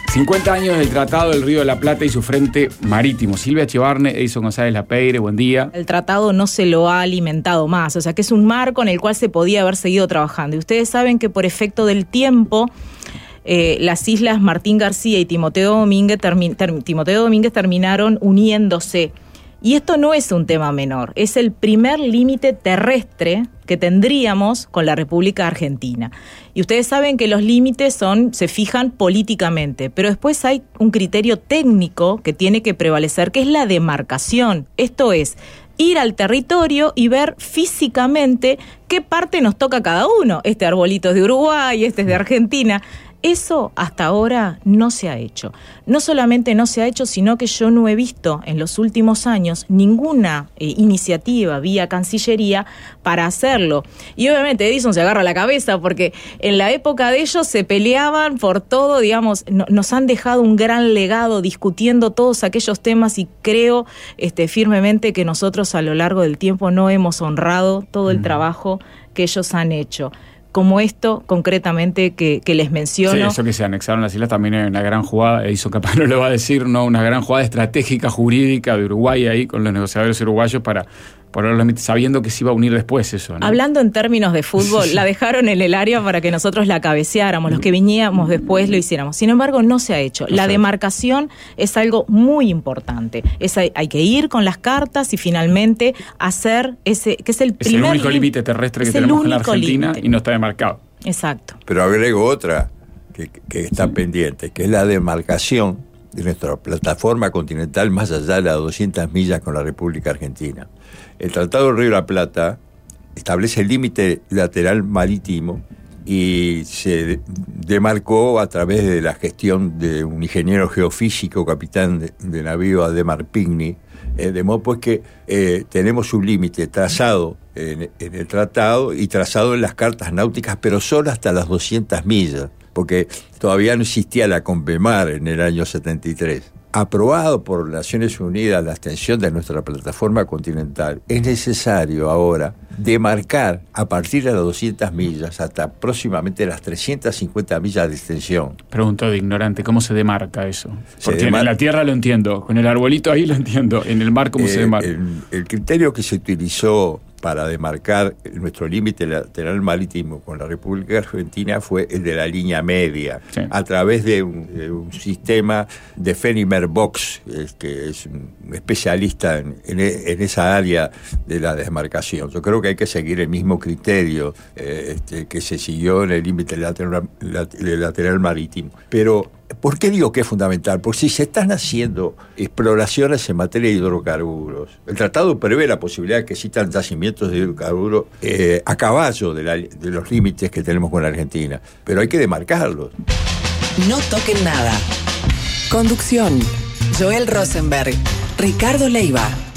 50 años del Tratado del Río de la Plata y su frente marítimo. Silvia Echevarne, Edison González Lapeire, buen día. El tratado no se lo ha alimentado más, o sea que es un marco en el cual se podía haber seguido trabajando. Y ustedes saben que por efecto del tiempo, las islas Martín García y Timoteo Domínguez terminaron uniéndose. Y esto no es un tema menor, es el primer límite terrestre que tendríamos con la República Argentina. Y ustedes saben que los límites se fijan políticamente, pero después hay un criterio técnico que tiene que prevalecer, que es la demarcación. Esto es ir al territorio y ver físicamente qué parte nos toca cada uno. Este arbolito es de Uruguay, este es de Argentina. Eso hasta ahora no se ha hecho. No solamente no se ha hecho, sino que yo no he visto en los últimos años ninguna iniciativa vía Cancillería para hacerlo. Y obviamente Edison se agarra la cabeza porque en la época de ellos se peleaban por todo, digamos, nos han dejado un gran legado discutiendo todos aquellos temas y creo firmemente que nosotros a lo largo del tiempo no hemos honrado todo el trabajo que ellos han hecho. Como esto concretamente que les menciono. Sí, eso que se anexaron las islas también es una gran jugada, Edison capaz no lo va a decir, ¿no? Una gran jugada estratégica, jurídica de Uruguay ahí con los negociadores uruguayos para sabiendo que se iba a unir después eso, ¿no? Hablando en términos de fútbol, la dejaron en el área para que nosotros la cabeceáramos, los que veníamos después lo hiciéramos. Sin embargo, no se ha hecho. La demarcación es algo muy importante. Hay que ir con las cartas y finalmente hacer ese, que es el primer... Es el único límite terrestre que tenemos en la Argentina y no está demarcado. Exacto. Pero agrego otra que está pendiente, que es la demarcación de nuestra plataforma continental más allá de las 200 millas con la República Argentina. El Tratado del Río de la Plata establece el límite lateral marítimo y se demarcó a través de la gestión de un ingeniero geofísico, capitán de navío Ademar Pigny, de modo pues que tenemos un límite trazado en el tratado y trazado en las cartas náuticas, pero solo hasta las 200 millas, porque todavía no existía la CONPEMAR en el año 73. Aprobado por Naciones Unidas la extensión de nuestra plataforma continental, es necesario ahora demarcar a partir de las 200 millas hasta próximamente las 350 millas de extensión. Pregunto de ignorante, ¿cómo se demarca eso? Porque en la tierra lo entiendo, con el arbolito ahí lo entiendo, en el mar ¿cómo se demarca? El criterio que se utilizó para demarcar nuestro límite lateral marítimo con la República Argentina fue el de la línea media, sí, a través de un sistema de Fenimer Box, que es un especialista en esa área de la demarcación. Yo creo que hay que seguir el mismo criterio que se siguió en el límite lateral marítimo. Pero ¿por qué digo que es fundamental? Porque si se están haciendo exploraciones en materia de hidrocarburos, el tratado prevé la posibilidad de que existan yacimientos de hidrocarburos a caballo de los límites que tenemos con la Argentina, pero hay que demarcarlos. No toquen nada. Conducción: Joel Rosenberg, Ricardo Leiva.